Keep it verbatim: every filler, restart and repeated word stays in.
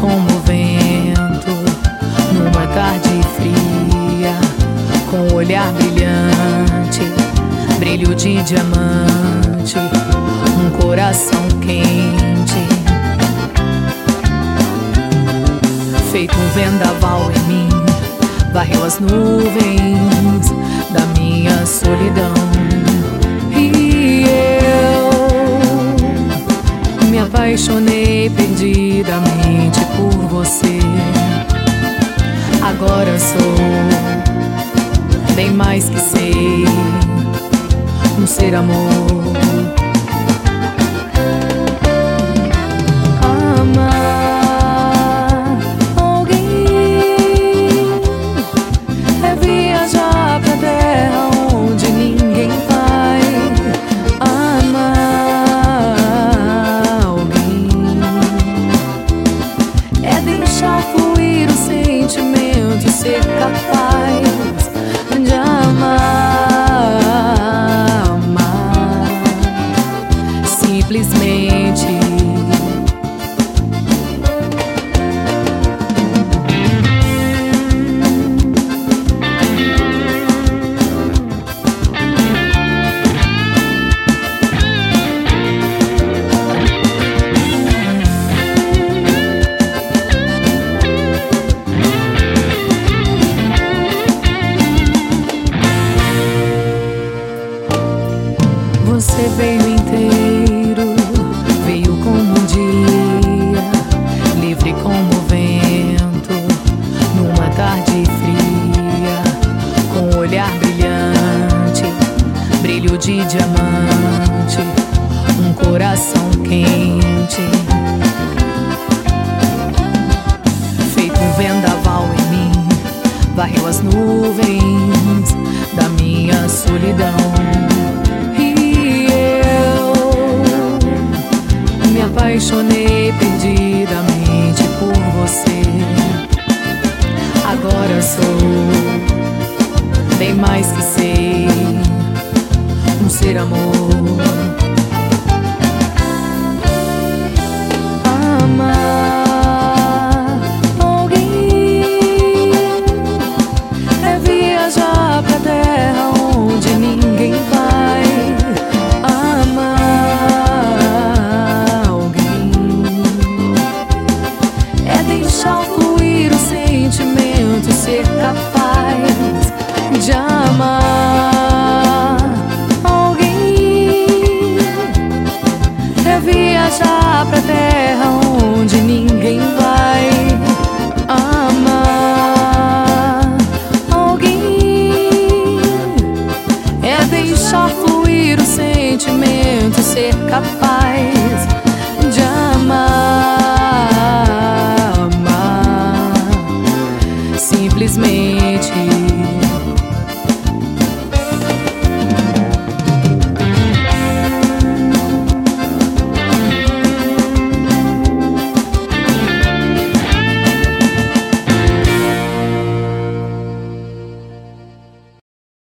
como o vento numa tarde fria, com um olhar brilhante, brilho de diamante, um coração quente, feito um vendaval em mim, varreu as nuvens da minha solidão. E eu me apaixonei perdidamente por você. Agora sou bem mais que sei, um ser amor. Amar alguém é viajar pra terra onde ninguém vai. Amar alguém é deixar fluir o sentimento e ser capaz de amar, amar simplesmente. Você veio inteiro, veio como um dia, livre como o vento, numa tarde fria, com um olhar brilhante, brilho de diamante, um coração quente, feito um vendaval em mim, varreu as nuvens da minha solidão. Me apaixonei perdidamente por você. Agora sou bem mais que sei, um ser amor.